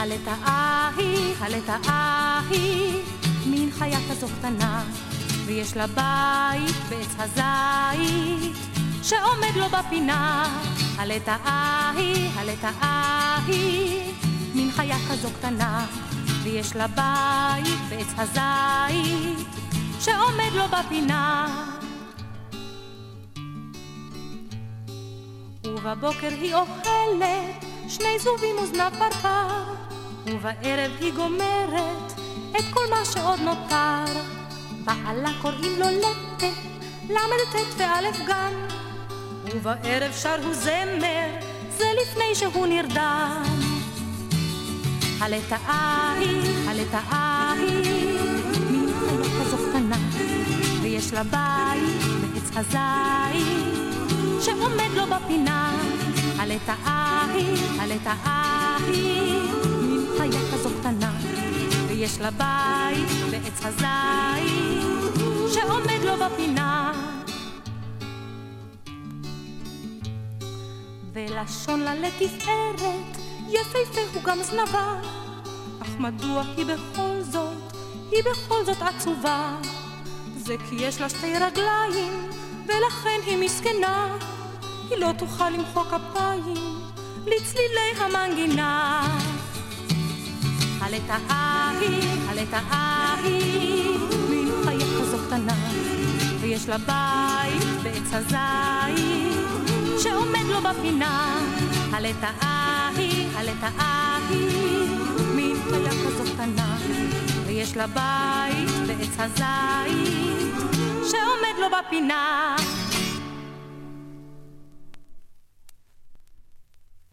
הלטאה היא, מין חיה כזו קטנה, ויש לה בית בעץ הזית, שעומד לו בפינה. הלטאה היא, מין חיה כזו קטנה, ויש לה בית בעץ הזית, שעומד לו בפינה. ובבוקר היא אוכלת 2 זבובים וזנב פרפר, ובערב היא גומרת את כל מה שעוד נותר. בעלה קוראים לו לטה, למד ט' ואלף גם, ובערב שר הוא זמר, זה לפני שהוא נרדם. הלטאה היא, מין חיה כזו קטנה, ויש לה בית בעץ הזית, שעומד לו בפינה. הלטאה היא, מין חיה כזו קטנה, ויש לה בית בעץ הזית, שעומד לו בפינה. ולשון לה לתפארת, יפהפה הוא גם זנבה, אך מדוע היא בכל זאת עצובה? זה כי יש לה 2 רגליים, ולכן היא מסכנה, היא לא תוכל למחוא כפיים לצלילי המנגינה. הלטאה היא, מין חיה כזו קטנה, ויש לה בית בעץ הזית, שעומד לו בפינה. הלטאה היא, מין חיה כזו קטנה, ויש לה בית בעץ הזית, שעומד לו בפינה.